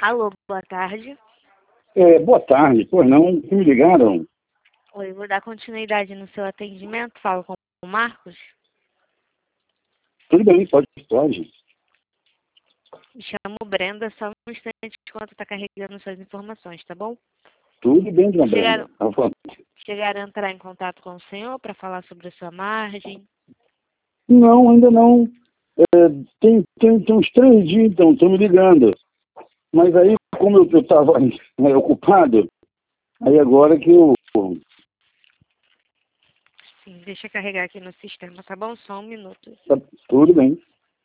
Alô, boa tarde. Boa tarde, pois não, me ligaram? Oi, vou dar continuidade no seu atendimento. Falo com o Marcos. Tudo bem, pode. Me chamo Brenda, só um instante enquanto está carregando suas informações, tá bom? Tudo bem, dona Brenda. Chegaram a entrar em contato com o senhor para falar sobre a sua margem? Não, ainda não. Tem uns 3 dias, então, estão me ligando. Mas aí, como eu estava ocupado, aí agora que eu... Sim, deixa eu carregar aqui no sistema, tá bom? Só um minuto. Tá, tudo bem.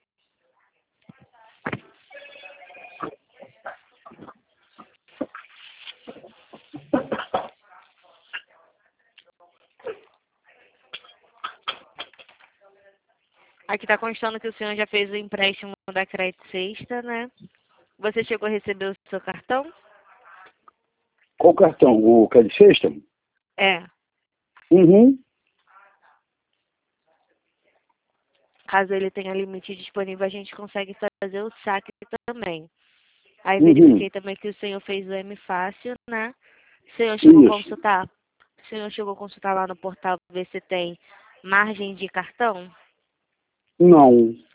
Aqui está constando que o senhor já fez o empréstimo da Crédito Sexta, né? Você chegou a receber o seu cartão? Qual cartão? O Credit System? É. Uhum. Caso ele tenha limite disponível, a gente consegue fazer o saque também. Aí verifiquei também que o senhor fez o M Fácil, né? O senhor chegou a consultar? O senhor chegou a consultar lá no portal ver se tem margem de cartão? Não.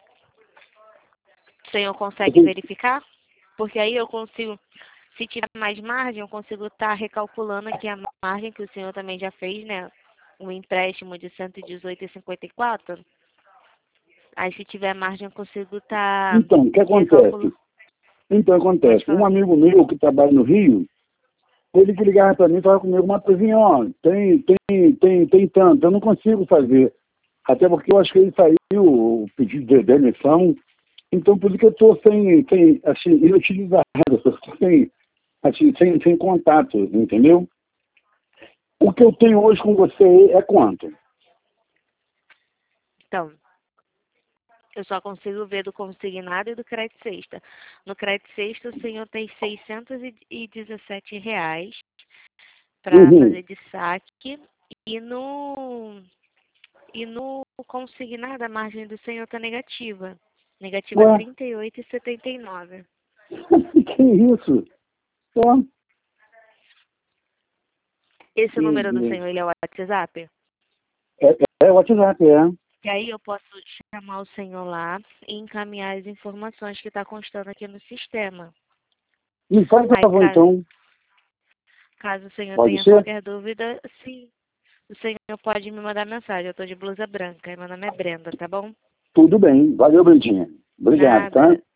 O senhor consegue verificar? Porque aí eu consigo, se tiver mais margem, eu consigo estar recalculando aqui a margem que o senhor também já fez, né? Um empréstimo de 118,54. Aí se tiver margem, eu consigo estar... Então, o que acontece? Um amigo meu que trabalha no Rio, ele que ligava para mim e falava comigo, Matosinho, ó, tem tanto, eu não consigo fazer. Até porque eu acho que ele saiu o pedido de demissão, então por isso que eu estou assim, inutilizado, sem contato, entendeu? O que eu tenho hoje com você é quanto? Então, eu só consigo ver do consignado e do crédito sexta. No crédito sexta, o senhor tem R$ 617 para fazer de saque. E no consignado, a margem do senhor está negativa. Negativa R$ 38,79. Que isso? Só. Esse número do senhor, ele é o WhatsApp? É o WhatsApp, é. E aí eu posso chamar o senhor lá e encaminhar as informações que está constando aqui no sistema. Me faz a favor, então. Caso o senhor tenha qualquer dúvida, sim, o senhor pode me mandar mensagem. Eu estou de blusa branca e meu nome é Brenda, tá bom? Tudo bem. Valeu, Brendinha. Obrigado, Nada. tá?